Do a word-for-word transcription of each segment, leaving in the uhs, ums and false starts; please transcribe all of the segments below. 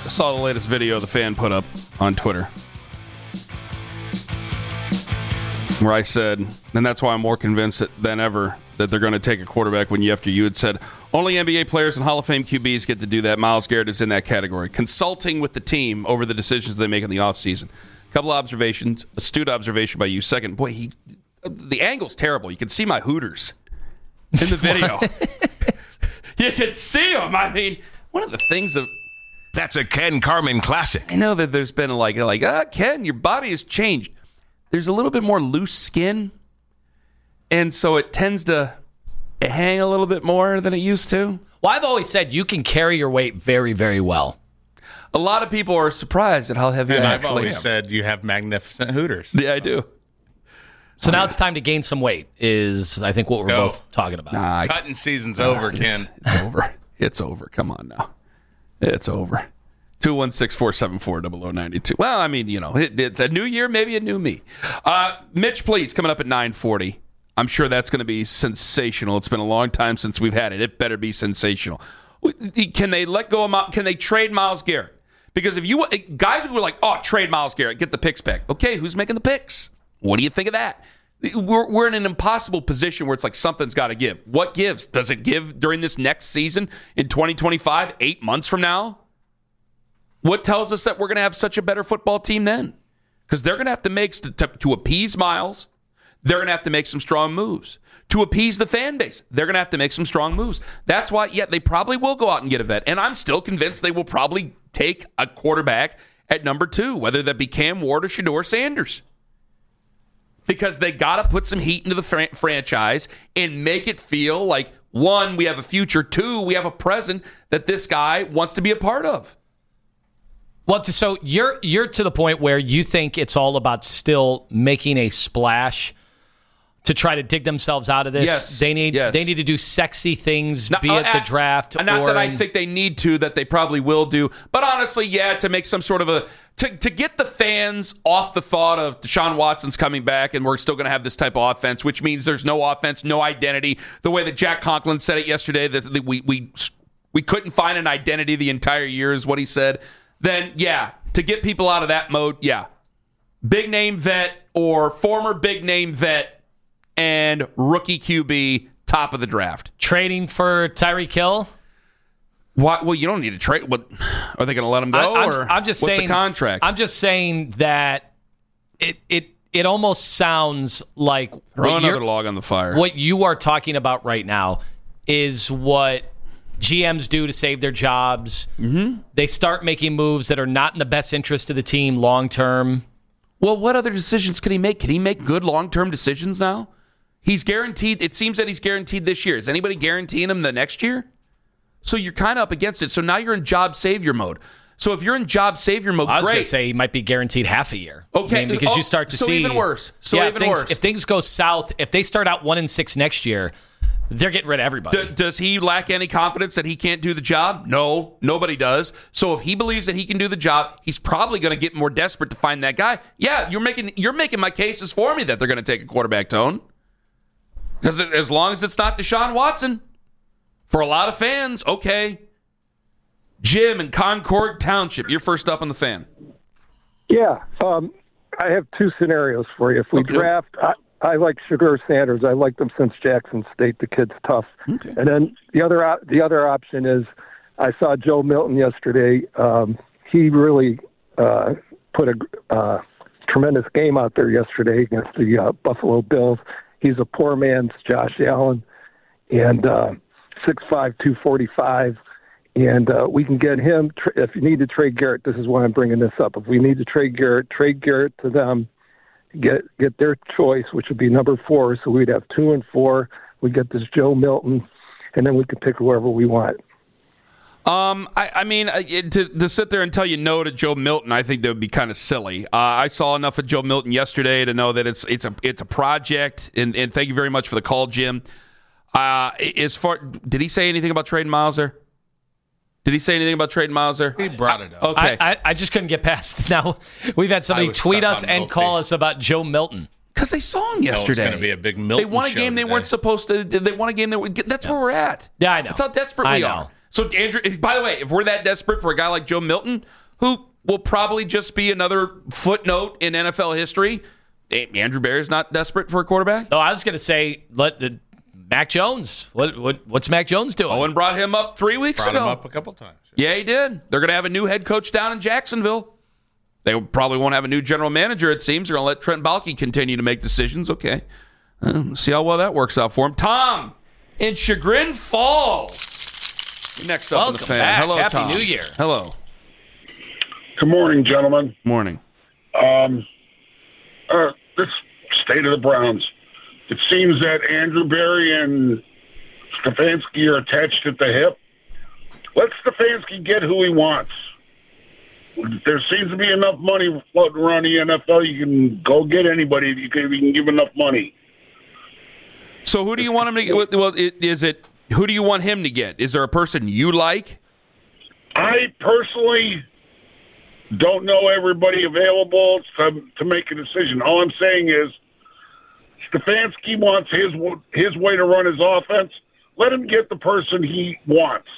saw the latest video the fan put up on Twitter, where I said, and that's why I'm more convinced that, than ever that they're going to take a quarterback when you, after you had said, only N B A players and Hall of Fame Q Bs get to do that. Myles Garrett is in that category. Consulting with the team over the decisions they make in the offseason. A couple of observations, astute observation by you. Second, boy, he the angle's terrible. You can see my Hooters in the video. You can see them. I mean, one of the things that... That's a Ken Carman classic. I know that there's been like, like ah, Ken, your body has changed. There's a little bit more loose skin, and so it tends to hang a little bit more than it used to. Well, I've always said you can carry your weight very, very well. A lot of people are surprised at how heavy and I I've actually always am. said you have magnificent Hooters. Yeah, I do. So oh, now yeah. it's time to gain some weight is, I think, what we're Go. both talking about. Nah, I, Cutting season's nah, over, it's, Ken. It's over. It's over. Come on now. It's over. two one six, four seven four, zero zero nine two. Well, I mean, you know, it, it's a new year, maybe a new me. Uh, Mitch, please, coming up at nine forty. I'm sure that's going to be sensational. It's been a long time since we've had it. It better be sensational. Can they let go of, can they trade Myles Garrett? Because if you, guys who were like, oh, trade Myles Garrett, get the picks back. Okay, who's making the picks? What do you think of that? We're, we're in an impossible position where it's like something's got to give. What gives? Does it give during this next season in twenty twenty-five, eight months from now? What tells us that we're going to have such a better football team then? Because they're going to have to make, to, to appease Myles, they're going to have to make some strong moves. To appease the fan base, they're going to have to make some strong moves. That's why, yeah, they probably will go out and get a vet. And I'm still convinced they will probably take a quarterback at number two, whether that be Cam Ward or Shedeur Sanders. Because they got to put some heat into the fran- franchise and make it feel like, one, we have a future, two, we have a present that this guy wants to be a part of. Well, so you're you're to the point where you think it's all about still making a splash to try to dig themselves out of this. Yes, they need yes. they need to do sexy things, Not, be uh, it the draft. Not or that I in, think they need to, that they probably will do. But honestly, yeah, to make some sort of a to to get the fans off the thought of Deshaun Watson's coming back and we're still going to have this type of offense, which means there's no offense, no identity. The way that Jack Conklin said it yesterday, that we we we couldn't find an identity the entire year is what he said. Then, yeah, to get people out of that mode, yeah. Big name vet or former big name vet and rookie Q B, top of the draft. Trading for Tyreek Hill? What? Well, you don't need to trade. What, are they going to let him go? I, I'm, or I'm just what's saying, the contract? I'm just saying that it it it almost sounds like Throw another log on the fire. What you are talking about right now is what G Ms do to save their jobs. Mm-hmm. They start making moves that are not in the best interest of the team long term. Well, what other decisions can he make? Can he make good long-term decisions now? He's guaranteed. It seems that he's guaranteed this year. Is anybody guaranteeing him the next year? So you're kind of up against it. So now you're in job savior mode. So if you're in job savior mode, I was going great. to say he might be guaranteed half a year. Okay, I mean, because oh, you start to so see even worse. So yeah, even things, worse. If things go south, if they start out one and six next year, they're getting rid of everybody. D- does he lack any confidence that he can't do the job? No, nobody does. So if he believes that he can do the job, he's probably going to get more desperate to find that guy. Yeah, you're making you're making my cases for me that they're going to take a quarterback, Tone. Because as long as it's not Deshaun Watson, for a lot of fans, okay. Jim in Concord Township, you're first up on the fan. Yeah, um, I have two scenarios for you. If we okay. draft, I, I like Shedeur Sanders. I liked him since Jackson State. The kid's tough. Okay. And then the other op- the other option is I saw Joe Milton yesterday. Um, he really uh, put a uh, tremendous game out there yesterday against the uh, Buffalo Bills. He's a poor man's Josh Allen, and uh, six five, two forty-five. And uh, we can get him, tra- if you need to trade Garrett, this is why I'm bringing this up. If we need to trade Garrett, trade Garrett to them, get get their choice, which would be number four. So we'd have two and four. We get this Joe Milton, and then we can pick whoever we want. Um, I, I mean, to, to sit there and tell you no to Joe Milton, I think that would be kind of silly. Uh, I saw enough of Joe Milton yesterday to know that it's it's a it's a project. And, and thank you very much for the call, Jim. Uh, as far did he say anything about trading Myles there? Did he say anything about trading Myles there? He brought it up. Okay. I, I, I just couldn't get past. Now we've had somebody tweet us and Milty. call us about Joe Milton. Because they saw him yesterday. No, it's going to be a big Milton They won a show game they today. weren't supposed to. They won a game that. That's Yeah. where we're at. Yeah, I know. That's how desperate I we know. are. So, Andrew, by the way, if we're that desperate for a guy like Joe Milton, who will probably just be another footnote in N F L history, Andrew Berry's not desperate for a quarterback? No, I was going to say, let the Mac Jones. What what what's Mac Jones doing? Owen brought him up three weeks Brought ago. him up a couple times. Yeah, he did. They're going to have a new head coach down in Jacksonville. They probably won't have a new general manager, it seems. They're going to let Trent Baalke continue to make decisions. Okay. Um, see how well that works out for him. Tom in Chagrin Falls. Next up in the Welcome fan. back. Hello, Happy Tom. New Year. Hello. Good morning, gentlemen. Morning. Um, uh, this state of the Browns. It seems that Andrew Berry and Stefanski are attached at the hip. Let Stefanski get who he wants. There seems to be enough money floating around the N F L. You can go get anybody if you can, if you can give enough money. So who do you want him to get? Well, is it who do you want him to get? Is there a person you like? I personally don't know everybody available to, to make a decision. All I'm saying is Stefanski wants his his way to run his offense. Let him get the person he wants.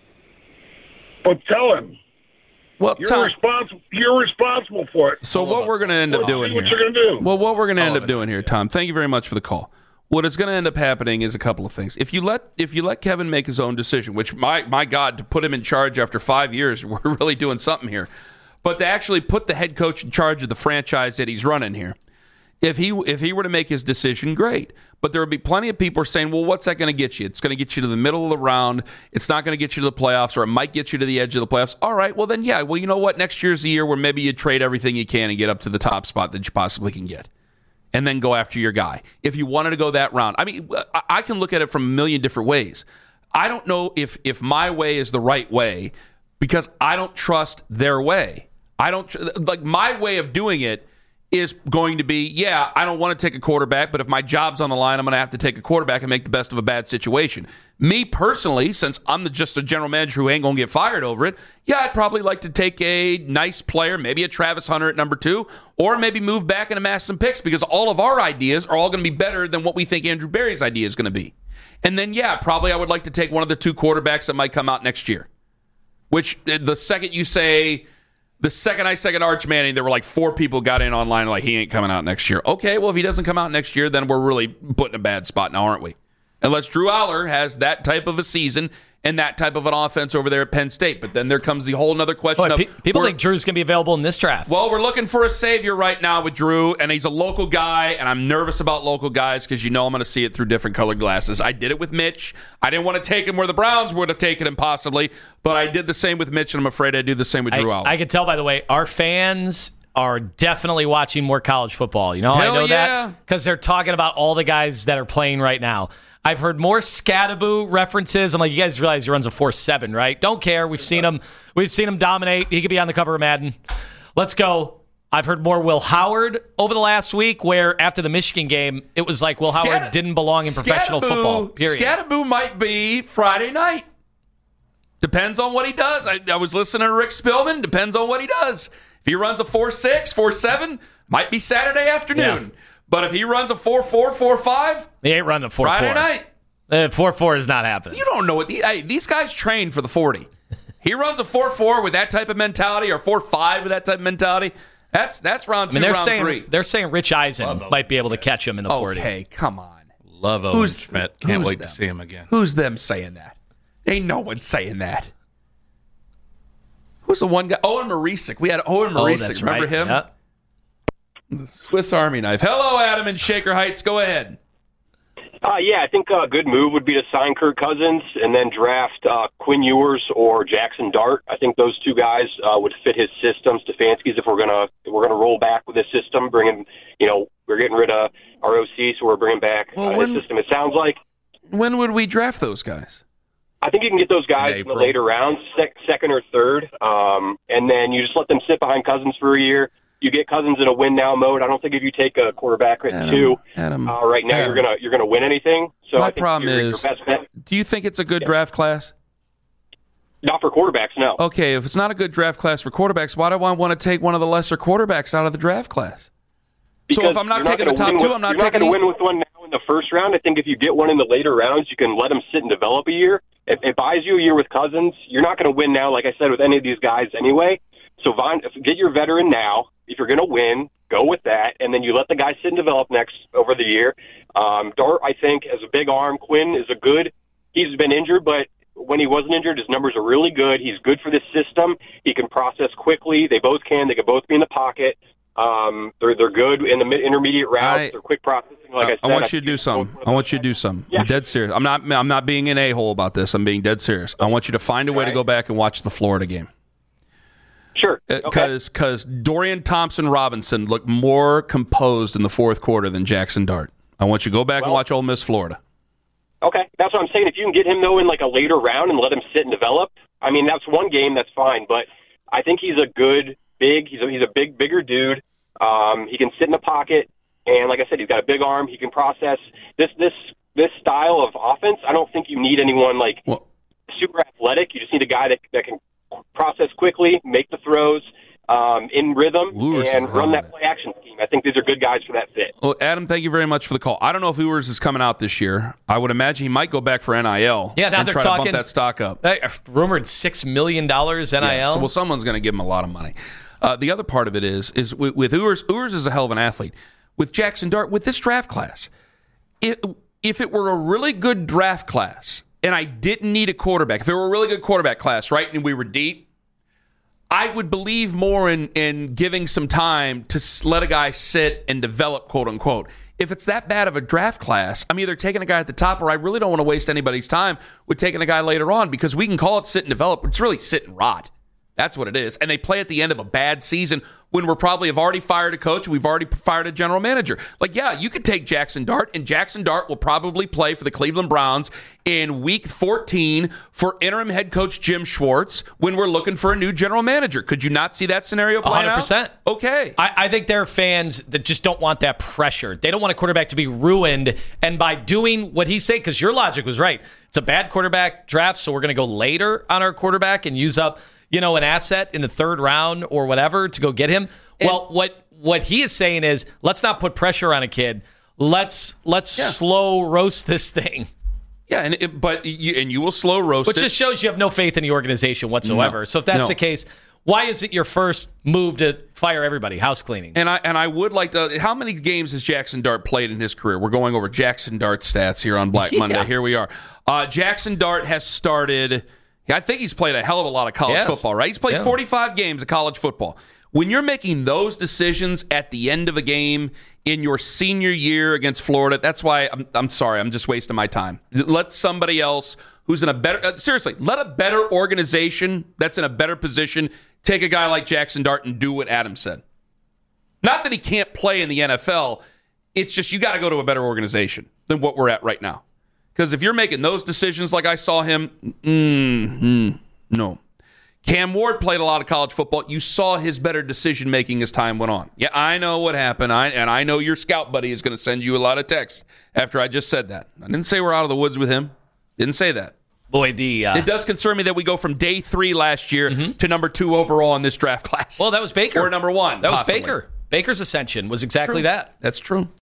But tell him, Well, you're, Tom, responsible, you're responsible for it. so what we're going to end up Let's doing see what here. you're going to do. Well, what we're going to end All up of it. doing here, Tom, thank you very much for the call. What is going to end up happening is a couple of things. If you let if you let Kevin make his own decision, which, my my God, to put him in charge after five years, we're really doing something here. But to actually put the head coach in charge of the franchise that he's running here, if he if he were to make his decision, great. But there would be plenty of people saying, well, what's that going to get you? It's going to get you to the middle of the round. It's not going to get you to the playoffs, or it might get you to the edge of the playoffs. All right, well, then, yeah. Well, you know what? Next year's the year where maybe you trade everything you can and get up to the top spot that you possibly can get, and then go after your guy. If you wanted to go that round. I mean, I can look at it from a million different ways. I don't know if if my way is the right way because I don't trust their way. I don't tr- like my way of doing it is going to be, yeah, I don't want to take a quarterback, but if my job's on the line, I'm going to have to take a quarterback and make the best of a bad situation. Me personally, since I'm the, just a general manager who ain't going to get fired over it, yeah, I'd probably like to take a nice player, maybe a Travis Hunter at number two, or maybe move back and amass some picks because all of our ideas are all going to be better than what we think Andrew Berry's idea is going to be. And then, yeah, probably I would like to take one of the two quarterbacks that might come out next year, which the second you say... The second I second Arch Manning, there were like four people got in online like, he ain't coming out next year. Okay, well, if he doesn't come out next year, then we're really put in a bad spot now, aren't we? Unless Drew Aller has that type of a season and that type of an offense over there at Penn State. But then there comes the whole other question Boy, of... pe- people we're- think Drew's going to be available in this draft. Well, we're looking for a savior right now with Drew, and he's a local guy, and I'm nervous about local guys because you know I'm going to see it through different colored glasses. I did it with Mitch. I didn't want to take him where the Browns would have taken him possibly, but I did the same with Mitch, and I'm afraid I'd do the same with Drew I, Aller. I can tell, by the way, our fans are definitely watching more college football. You know, Hell I know yeah. that because they're talking about all the guys that are playing right now. I've heard more Scattaboo references. I'm like, you guys realize he runs a four seven, right? Don't care. We've seen him. We've seen him dominate. He could be on the cover of Madden. Let's go. I've heard more Will Howard over the last week, where after the Michigan game, it was like Will Scat- Howard didn't belong in professional Scattaboo- football. Period. Scattaboo might be Friday night. Depends on what he does. I, I was listening to Rick Spillman. Depends on what he does. If he runs a four six, four seven, might be Saturday afternoon. Yeah. But if he runs a four four, four five, He ain't running a four four. Friday night. Uh, four four is not happening. You don't know what the, hey, these guys train for the forty. He runs a four four with that type of mentality, or four five with that type of mentality. That's that's round I two, mean, they're round saying three. they're saying Rich Eisen Love might be able to catch him in the forty. Okay, come on. Love Owen Who's- Schmidt. Can't who's wait them? to see him again. Who's them saying that? Ain't no one saying that. Who's the one guy? Owen Marisic. We had Owen Oh, Marisic. that's Remember right. him? Yeah. Swiss Army knife. Hello, Adam in Shaker Heights. Go ahead. Uh, yeah, I think a good move would be to sign Kirk Cousins and then draft uh, Quinn Ewers or Jackson Dart. I think those two guys uh, would fit his system. Stefanski's, if we're gonna if we're gonna roll back with this system, bringing you know we're getting rid of our O C, so we're bringing back Well, uh, when- his system. It sounds like When would we draft those guys? I think you can get those guys In in the April. later rounds, sec- second or third, um, and then you just let them sit behind Cousins for a year. You get Cousins in a win now mode. I don't think if you take a quarterback at Adam, two Adam, uh, right now, Adam. you're gonna you're gonna win anything. So My I think problem your, is- your best bet, Do you think it's a good draft class? not for quarterbacks, no. Okay, if it's not a good draft class for quarterbacks, why do I want to take one of the lesser quarterbacks out of the draft class? So Because if I'm not you're taking the gonna top win two, with- I'm not you're taking not going either. to win with one now in the first round. I think if you get one in the later rounds, you can let them sit and develop a year. It, it buys you a year with Cousins. You're not going to win now, like I said, with any of these guys anyway. So Von, get your veteran now. If you're going to win, go with that, and then you let the guy sit and develop next over the year. Um, Dart, I think, has a big arm. Quinn is a good. He's been injured, but when he wasn't injured, his numbers are really good. He's good for this system. He can process quickly. They both can. They can both be in the pocket. Um, they're they're good in the mid, intermediate routes. I, they're quick processing. Like I, I said, I want I you to do something. both- I want you to do something. Yeah. I'm dead serious. I'm not. I'm not being an a-hole about this. I'm being dead serious. I want you to find a way to go back and watch the Florida game. Sure. Because Okay. because Dorian Thompson-Robinson looked more composed in the fourth quarter than Jackson Dart. I want you to go back and Well- watch Ole Miss Florida. Okay, that's what I'm saying. If you can get him, though, in like a later round and let him sit and develop, I mean, that's one game, that's fine. But I think he's a good, big, he's a, he's a big, bigger dude. Um, he can sit in the pocket, and like I said, he's got a big arm. He can process. This this this style of offense, I don't think you need anyone like Well, super athletic. You just need a guy that, that can process quickly, make the throws, um, in rhythm, Lewis and is run on that it. play action scheme. I think these are good guys for that fit. well, Adam, thank you very much for the call. I don't know if Ewers is coming out this year. I would imagine he might go back for N I L. Yeah, now and they're try to talking- bump that stock up. Hey, rumored six million dollars N I L. Yeah, so, well, someone's going to give him a lot of money. Uh, the other part of it is is with, with Ewers. Ewers is a hell of an athlete. With Jackson Dart, with this draft class, it, if it were a really good draft class and I didn't need a quarterback, if it were a really good quarterback class, right, and we were deep, I would believe more in, in giving some time to s- let a guy sit and develop, quote unquote. If it's that bad of a draft class, I'm either taking a guy at the top or I really don't want to waste anybody's time with taking a guy later on because we can call it sit and develop. It's really sit and rot. That's what it is. And they play at the end of a bad season when we're probably have already fired a coach. We've already fired a general manager. Like, yeah, you could take Jackson Dart, and Jackson Dart will probably play for the Cleveland Browns in week fourteen for interim head coach Jim Schwartz when we're looking for a new general manager. Could you not see that scenario playing one hundred percent. out? Okay. I, I think there are fans that just don't want that pressure. They don't want a quarterback to be ruined. And by doing what he said, because your logic was right, it's a bad quarterback draft, so we're going to go later on our quarterback and use up, you know, an asset in the third round or whatever to go get him. And, well, what what he is saying is, let's not put pressure on a kid. Let's let's yeah. slow roast this thing. Yeah, and it, but you, and you will slow roast Which it. just shows you have no faith in the organization whatsoever. No. So if that's No. the case, why is it your first move to fire everybody? House cleaning. And I and I would like to. How many games has Jackson Dart played in his career? We're going over Jackson Dart stats here on Black Yeah. Monday. Here we are. Uh, Jackson Dart has started. I think he's played a hell of a lot of college Yes. football. Right? He's played Yeah. forty-five games of college football. When you're making those decisions at the end of a game in your senior year against Florida, that's why I'm, I'm sorry. I'm just wasting my time. Let somebody else who's in a better uh, seriously let a better organization that's in a better position take a guy like Jackson Dart and do what Adam said. Not that he can't play in the N F L. It's just you got to go to a better organization than what we're at right now. Because if you're making those decisions like I saw him, mm, mm, no. Cam Ward played a lot of college football. You saw his better decision making as time went on. Yeah, I know what happened. I, and I know your scout buddy is going to send you a lot of texts after I just said that. I didn't say we're out of the woods with him. Didn't say that. Boy, the uh, It does concern me that we go from day three last year to number two overall in this draft class. well, that was Baker. Or number one. That was possibly. Baker. Baker's ascension was exactly True. that. That's true.